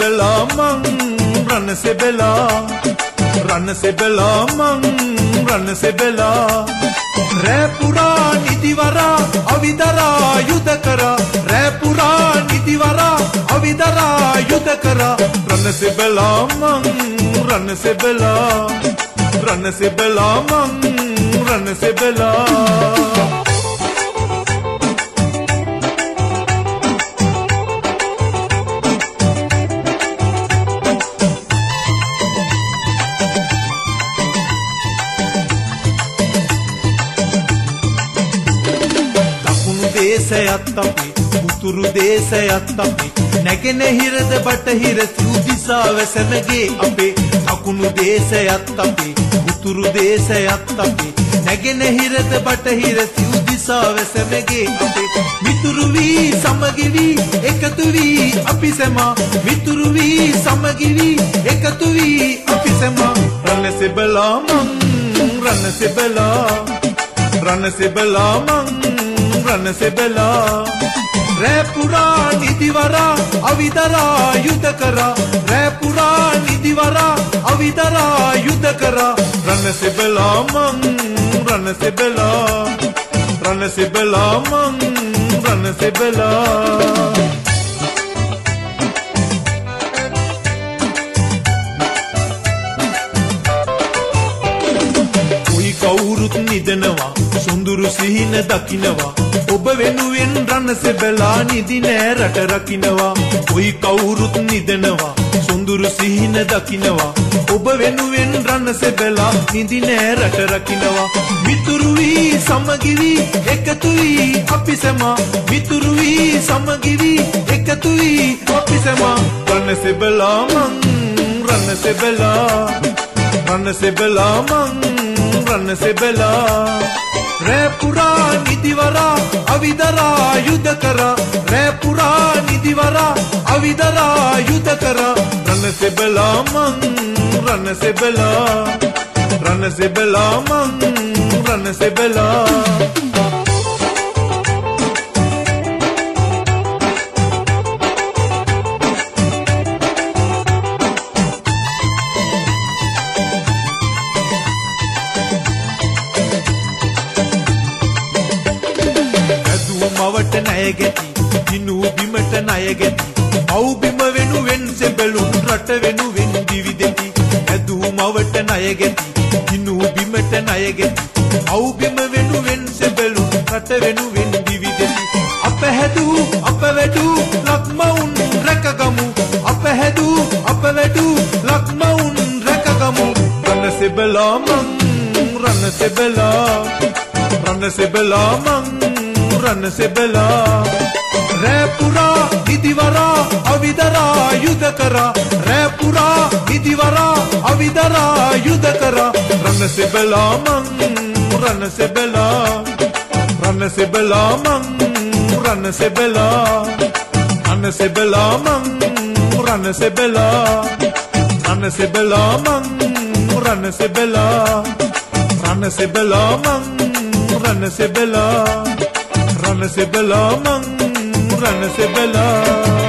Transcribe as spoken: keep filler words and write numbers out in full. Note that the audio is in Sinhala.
बेला मंग रन से बेला रन से बेला मंग रन से बेला रे पुरा निदिवरा अविदरा युद्ध करा रे पुरा निदिवरा अविदरा युद्ध करा रन से बेला मंग रन से बेला रन से बेला मंग रन से बेला ದೇಶಯತ್ತಪಿ ಉತ್ತುರು ದೇಶಯತ್ತಪಿ නැගෙනහිරද බටහිර සිව් දිසාව සැමගේ අපේ දකුණු දේශයත්තපි උතුරු දේශයත්තපි නැගෙනහිරද බටහිර සිව් දිසාව සැමගේ අපේ මිතුරු වී සමගි වී එකතු වී අපි සැමා මිතුරු වී සමගි වී එකතු වී අපි සැමා රණ සෙබලා මං රණ සෙබලා රණ සෙබලා මං रन से बेला रे पुरा निदिवरा अविदरा युद्ध करा रे पुरा निदिवरा अविदरा युद्ध करा रन से बेला मंग रन से बेला रन से बेला मंग रन से बेला कोई कौरुत निदनवा सुंदर सिहिन दकिनवा ඔබ වෙනුවෙන් රන්න සෙබලා නිදි නෑ රට රකින්නවා කොයි කවුරුත් නිදනවා සොඳුරු සිහින දකින්නවා ඔබ වෙනුවෙන් රන්න සෙබලා නිදි නෑ රට රකින්නවා මිතුරු වී සමගි වී එකතු වී අපි සමා මිතුරු වී සමගි වී එකතු වී අපි සමා රන්න සෙබලා මං රන්න සෙබලා රන්න සෙබලා මං රන්න සෙබලා रे पुरा निदिवरा अविदरा युद्ध करा रे पुरा निदिवरा अविदरा युद्ध करा रन से बेला मंग रन से बेला रन से बेला मंग रन से बेला මවට ණයගෙති දිනු බිමට ණයගෙති අවු බිම වෙනුවෙන් සෙබළුන් රට වෙනුවෙන් දිවිදෙති ඇදු මවට ණයගෙති දිනු බිමට ණයගෙති අවු බිම වෙනුවෙන් සෙබළුන් රට වෙනුවෙන් දිවිදෙති අප හැදු අප වැඩු ලක්මවුන් රැකගමු අප හැදු අප වැඩු ලක්මවුන් රැකගමු රන සෙබලා මං රන සෙබලා රන සෙබලා මං रन से बेला रे पुरा निदिवरा अविदरा युद्ध करा रे पुरा निदिवरा अविदरा युद्ध करा रन से बेला मंग रन से बेला रन से बेला मंग रन से बेला रन से बेला मंग रन से बेला रन से बेला मंग रन से बेला रन से बेला मंग रन से बेला रन से बेला मंग रन से बेला